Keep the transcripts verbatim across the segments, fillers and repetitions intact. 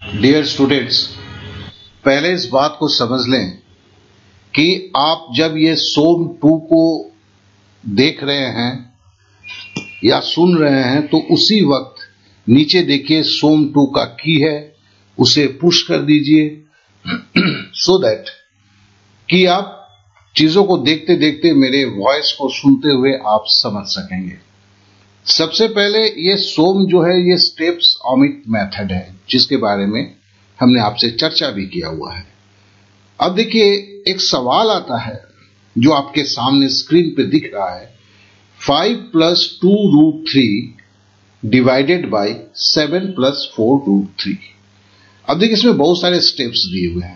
Dear students, पहले इस बात को समझ लें कि आप जब ये सोम टू को देख रहे हैं या सुन रहे हैं तो उसी वक्त नीचे देखिए सोम टू का की है, उसे पुश कर दीजिए सो दैट कि आप चीजों को देखते देखते मेरे वॉइस को सुनते हुए आप समझ सकेंगे। सबसे पहले ये सोम जो है ये स्टेप्स ऑमिट मेथड है जिसके बारे में हमने आपसे चर्चा भी किया हुआ है। अब देखिए एक सवाल आता है जो आपके सामने स्क्रीन पे दिख रहा है, five plus two root three divided by seven plus four root three. अब देखिए इसमें बहुत सारे स्टेप्स दिए हुए हैं।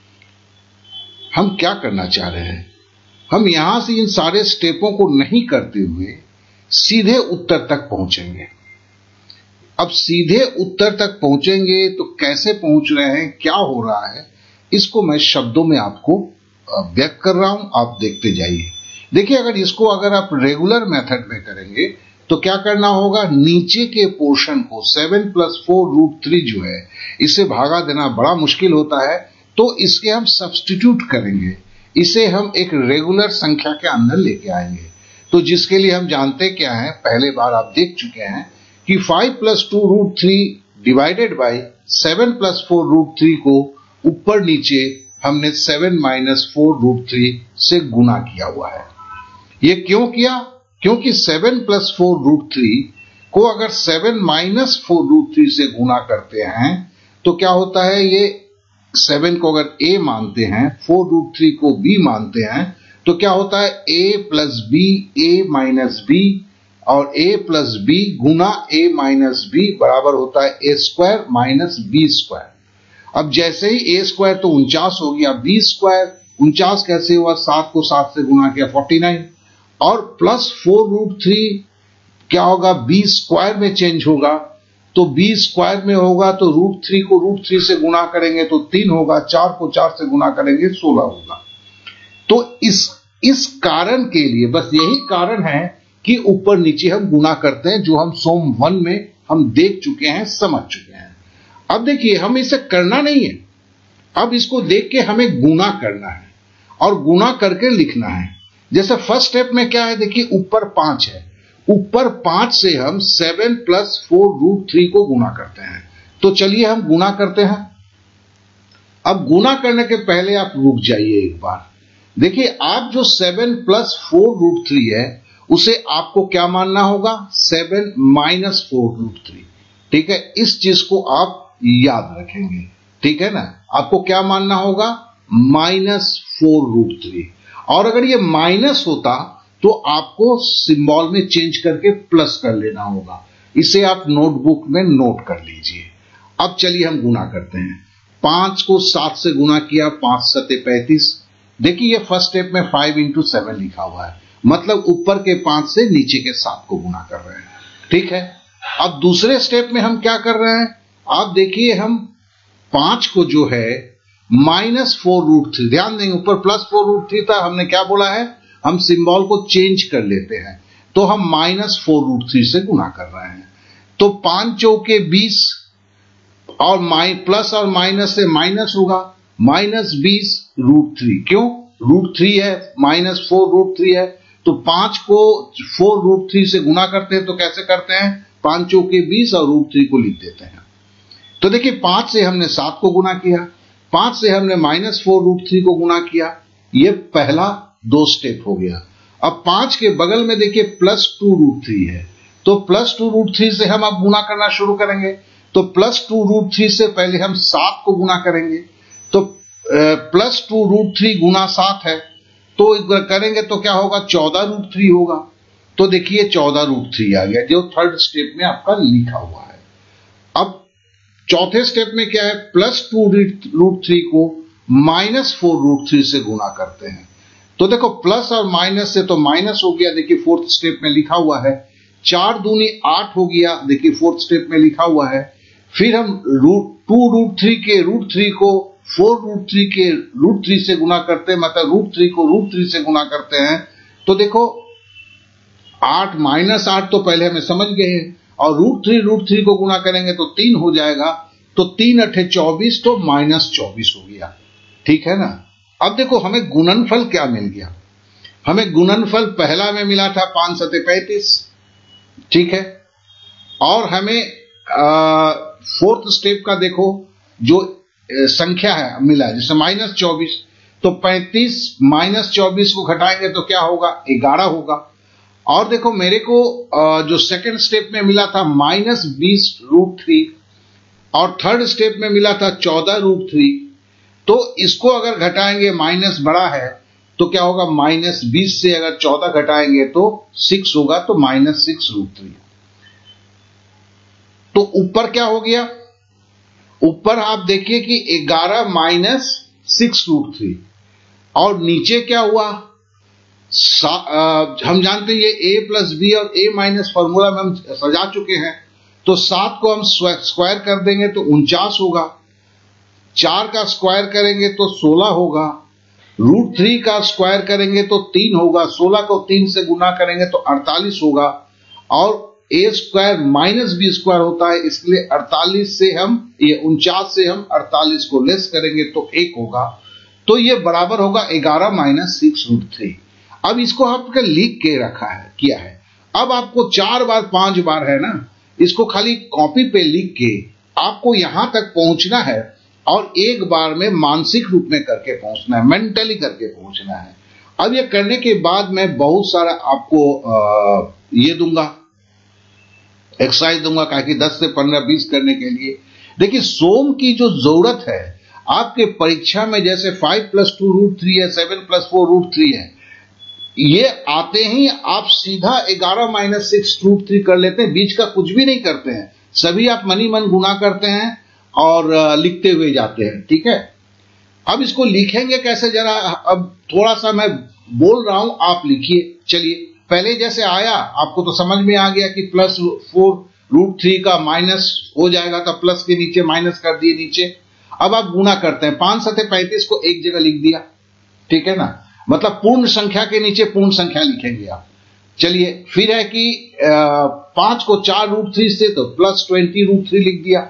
हम क्या करना चाह रहे हैं, हम यहां से इन सारे स्टेपों को नहीं करते हुए सीधे उत्तर तक पहुंचेंगे। अब सीधे उत्तर तक पहुंचेंगे तो कैसे पहुंच रहे हैं, क्या हो रहा है, इसको मैं शब्दों में आपको व्यक्त कर रहा हूं, आप देखते जाइए। देखिए अगर इसको अगर आप रेगुलर मेथड में करेंगे तो क्या करना होगा, नीचे के पोर्शन को seven plus four root three जो है इसे भागा देना बड़ा मुश्किल होता है, तो इसके हम सब्स्टिट्यूट करेंगे, इसे हम एक रेगुलर संख्या के अंदर लेके आएंगे। तो जिसके लिए हम जानते क्या है, पहले बार आप देख चुके हैं कि five plus two root three divided by seven plus four root three को ऊपर नीचे हमने seven minus four root three से गुना किया हुआ है। ये क्यों किया, क्योंकि seven plus four root three को अगर seven minus four root three से गुना करते हैं तो क्या होता है, ये सेवन को अगर a मानते हैं, फोर रूट थ्री को b मानते हैं, तो क्या होता है a plus B a minus B और a प्लस बी गुना a माइनस बी बराबर होता है a square minus B square. अब जैसे ही a स्क्वायर तो उनचास हो गया, b स्क्वायर उनचास कैसे हुआ, सात को सात से गुना किया फोर्टी नाइन, और प्लस फोर रूट थ्री क्या होगा, b स्क्वायर में चेंज होगा, तो b स्क्वायर में होगा तो रूट थ्री को रूट थ्री से गुना करेंगे तो तीन होगा, चार को चार से गुना करेंगे सोलह होगा। तो इस इस कारण के लिए, बस यही कारण है कि ऊपर नीचे हम गुना करते हैं, जो हम सोम वन में हम देख चुके हैं, समझ चुके हैं। अब देखिए हम इसे करना नहीं है, अब इसको देख के हमें गुना करना है और गुना करके लिखना है। जैसे फर्स्ट स्टेप में क्या है, देखिए ऊपर पांच है, ऊपर पांच से हम seven plus four root three को गुना करते हैं। तो चलिए हम गुना करते हैं। अब गुना करने के पहले आप रुक जाइए एक बार। देखिए आप जो seven plus four root three है उसे आपको क्या मानना होगा, seven minus four root three. ठीक है, इस चीज को आप याद रखेंगे, ठीक है ना। आपको क्या मानना होगा, माइनस फोर रूट थ्री। और अगर ये माइनस होता तो आपको सिंबल में चेंज करके प्लस कर लेना होगा। इसे आप नोटबुक में नोट कर लीजिए। अब चलिए हम गुना करते हैं। पांच को सात से गुना किया, पांच सत्ते पैंतीस। देखिए ये फर्स्ट स्टेप में फाइव इंटू सेवन लिखा हुआ है, मतलब ऊपर के पांच से नीचे के सात को गुना कर रहे हैं। ठीक है, अब दूसरे स्टेप में हम क्या कर रहे हैं, आप देखिए हम पांच को जो है माइनस फोर रूट थ्री, ध्यान देंगे ऊपर प्लस फोर रूट थ्री था, हमने क्या बोला है, हम सिंबल को चेंज कर लेते हैं, तो हम माइनस फोर रूट थ्री से गुना कर रहे हैं। तो पांच चौके बीस और माइ प्लस और माइनस से माइनस होगा, माइनस बीस रूट थ्री। क्यों, रूट थ्री है, माइनस फोर रूट थ्री है, तो पांच को फोर रूट थ्री से गुना करते हैं तो कैसे करते हैं, पांच चौके बीस और रूट थ्री को लिख देते हैं। तो देखिए पांच से हमने सात को गुना किया, पांच से हमने माइनस फोर रूट थ्री को गुना किया, ये पहला दो स्टेप हो गया। अब पांच के बगल में देखिए प्लस टू रूट थ्री है, तो प्लस टू रूट थ्री से हम अब गुना करना शुरू करेंगे। तो प्लस टू रूट थ्री से पहले हम सात को गुना करेंगे, तो प्लस टू रूट थ्री गुना सात है, तो करेंगे तो क्या होगा, चौदह रूट थ्री होगा। तो देखिए चौदह रूट थ्री आ गया, जो थर्ड स्टेप में आपका लिखा हुआ है। अब चौथे स्टेप में क्या है, प्लस टू रूट थ्री को माइनस फोर रूट थ्री से गुना करते हैं। तो देखो प्लस और माइनस से तो माइनस हो गया, देखिए फोर्थ स्टेप में लिखा हुआ है, चार दूनी आठ हो गया, देखिए फोर्थ स्टेप में लिखा हुआ है। फिर हम रूट टू रूट थ्री के रूट थ्री को फोर रूट थ्री के रूट थ्री से गुना करते हैं, मतलब रूट थ्री को रूट थ्री से गुना करते हैं। तो देखो आठ माइनस आठ तो पहले हमें समझ गए हैं, और रूट थ्री रूट थ्री को गुना करेंगे तो तीन हो जाएगा, तो तीन अठे चौबीस, तो माइनस चौबीस हो गया। ठीक है ना। अब देखो हमें गुणनफल क्या मिल गया। हमें गुणनफल पहला में मिला था पांच सते पैंतीस, ठीक है। और हमें फोर्थ स्टेप का देखो जो आ, संख्या है मिला जैसे माइनस चौबीस, तो पैंतीस माइनस चौबीस को घटाएंगे तो क्या होगा, ग्यारह होगा। और देखो मेरे को आ, जो सेकंड स्टेप में मिला था माइनस बीस रूट थ्री, और थर्ड स्टेप में मिला था चौदह रूट थ्री, तो इसको अगर घटाएंगे माइनस बड़ा है तो क्या होगा, माइनस बीस से अगर चौदह घटाएंगे तो सिक्स होगा, तो माइनस सिक्स रूट थ्री। तो ऊपर क्या हो गया, ऊपर आप देखिए कि ग्यारह माइनस सिक्स रूट थ्री, और नीचे क्या हुआ, आ, हम जानते हैं ये ए प्लस बी और ए माइनस फॉर्मूला में हम सजा चुके हैं, तो सात को हम स्क्वायर कर देंगे तो उनचास होगा, चार का स्क्वायर करेंगे तो सोलह होगा, रूट थ्री का स्क्वायर करेंगे तो तीन होगा, सोलह को तीन से गुना करेंगे तो अड़तालीस होगा, और A square minus B square होता है, इसलिए अड़तालीस से हम ये उनचास से हम अड़तालीस को लेस करेंगे तो एक होगा, तो ये बराबर होगा ग्यारह माइनस सिक्स रूट थ्री। अब इसको आपने लिख के रखा है, किया है। अब आपको चार बार पांच बार है ना, इसको खाली कॉपी पे लिख के आपको यहां तक पहुंचना है, और एक बार में मानसिक रूप में करके पहुंचना है, मेंटली करके पहुंचना है। अब ये करने के बाद मैं बहुत सारा आपको आ, ये दूंगा, एक्सरसाइज दूंगा, कहा कि दस से पंद्रह बीस करने के लिए। देखिए सोम की जो जरूरत है आपके परीक्षा में, जैसे five plus two root three है, seven plus four root three है, ये आते ही आप सीधा ग्यारह माइनस सिक्स रूट थ्री कर लेते हैं, बीच का कुछ भी नहीं करते हैं, सभी आप मनी मन गुना करते हैं और लिखते हुए जाते हैं। ठीक है। अब इसको लिखेंगे कैसे, जरा अब थोड़ा सा मैं बोल रहा हूं, आप लिखिए। चलिए, पहले जैसे आया आपको तो समझ में आ गया कि प्लस फोर रूट थ्री का माइनस हो जाएगा, तो प्लस के नीचे माइनस कर दिए नीचे। अब आप गुना करते हैं, पांच सते पैंतीस को एक जगह लिख दिया, ठीक है ना, मतलब पूर्ण संख्या के नीचे पूर्ण संख्या लिखेंगे आप। चलिए, फिर है कि पांच को चार रूट थ्री से तो प्लस ट्वेंटी रूट थ्री लिख दिया।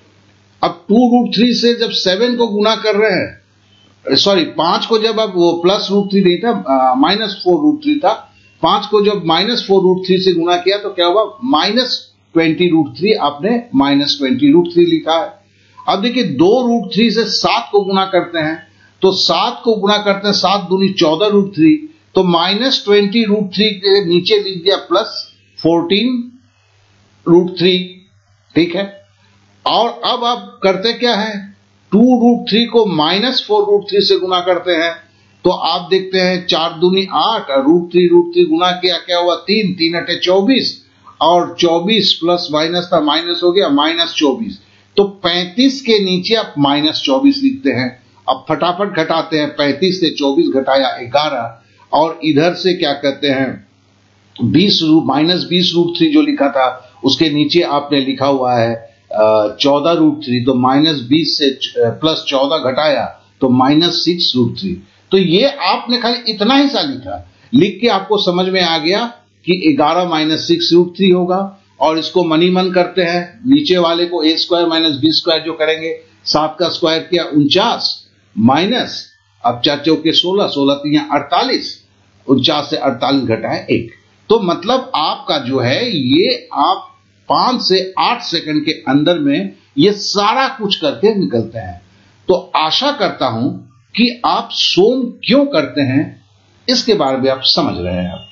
अब टू रूट थ्री से जब सेवन को गुना कर रहे हैं, सॉरी पांच को जब अब वो प्लस रूट थ्री नहीं था, माइनस फोर रूट थ्री था, पांच को जब माइनस फोर रूट थ्री से गुना किया तो क्या हुआ, माइनस ट्वेंटी रूट थ्री, आपने माइनस ट्वेंटी रूट थ्री लिखा है। अब देखिए दो रूट थ्री से सात को गुना करते हैं, तो सात को गुना करते हैं, सात दूनी चौदह रूट थ्री, तो माइनस ट्वेंटी रूट थ्री के नीचे लिख दिया प्लस फोर्टीन रूट थ्री। ठीक है। और अब आप करते क्या है, टू रूट थ्री को माइनस फोर रूट थ्री से गुना करते हैं, तो आप देखते हैं चार दूनी आठ, रूट थ्री रूट थ्री गुना किया, क्या हुआ, तीन, तीन अठे चौबीस, और चौबीस प्लस माइनस था माइनस हो गया, माइनस चौबीस। तो पैंतीस के नीचे आप माइनस चौबीस लिखते हैं। अब फटाफट घटाते हैं, पैंतीस से चौबीस घटाया ग्यारह, और इधर से क्या कहते हैं बीस रूट माइनस बीस रूट थ्री जो लिखा था उसके नीचे आपने लिखा हुआ है चौदह रूट थ्री, तो माइनस बीस से प्लस चौदह घटाया तो माइनस सिक्स रूट थ्री। तो ये आपने खाली इतना ही सा लिखा, लिख के आपको समझ में आ गया कि ग्यारह माइनस सिक्स रूट थ्री होगा। और इसको मनी मन करते हैं, नीचे वाले को A square minus B square जो करेंगे, सात का स्क्वायर किया उनचास, माइनस अब चार चौके सोलह, सोलह तीन अड़तालीस, उनचास से अड़तालीस घटाए एक। तो मतलब आपका जो है ये आप पांच से आठ सेकंड के अंदर में ये सारा कुछ करके निकलते हैं। तो आशा करता हूं कि आप सोम क्यों करते हैं इसके बारे में आप समझ रहे हैं।